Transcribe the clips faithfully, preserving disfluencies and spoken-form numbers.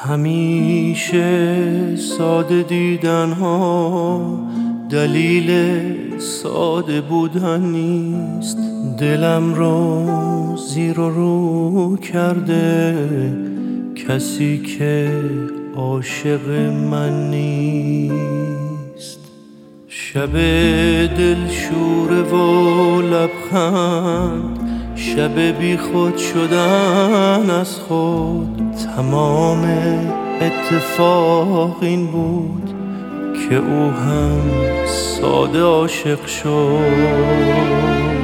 همیشه ساده دیدن ها دلیل ساده بودن نیست. دلم رو زیر و رو کرده کسی که عاشق من نیست. شب دلشوره و لبخند، شب بی خود شدن از خود. تمام اتفاق این بود که او هم ساده عاشق شد.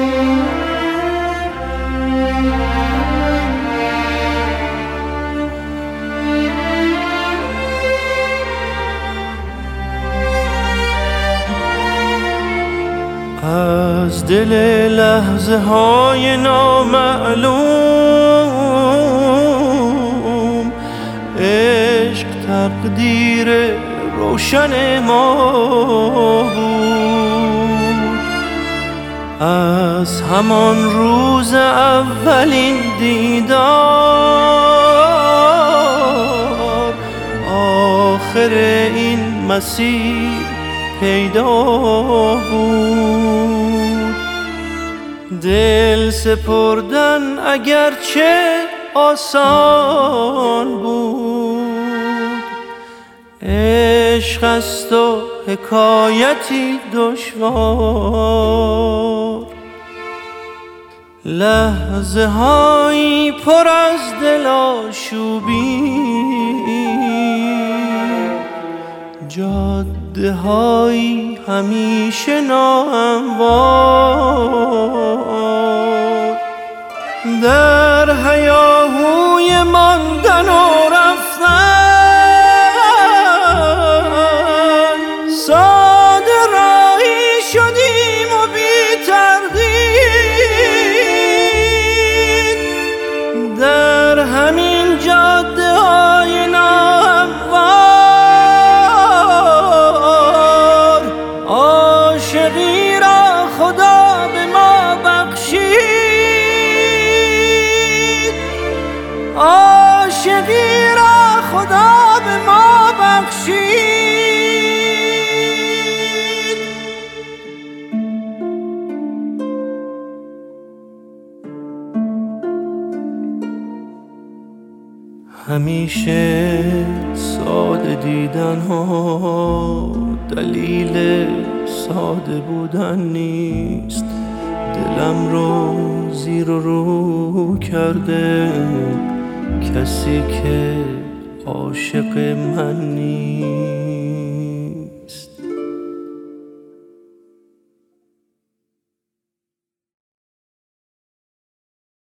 از دل لحظه های نامعلوم عشق تقدیر روشن ما بود. از همان روز اولین دیدار آخر این مسیر پیدا بود. دل سپردن اگرچه آسان بود، عشق است و حکایتی دشوار. لحظه هایی پر از دل آشوبی، جاده هایی همیشه ناهموار. در هیاهوی ماندن و رفتن ساده راهی شدیم و بی تردید. در همین جاده های ناهموار عاشقی را خدا به ما بخشید. عاشقی را خدا به ما بخشید. همیشه ساده دیدن ها دلیل ساده بودن نیست. دلم رو زیر و رو کرده کسی که عاشق من نیست.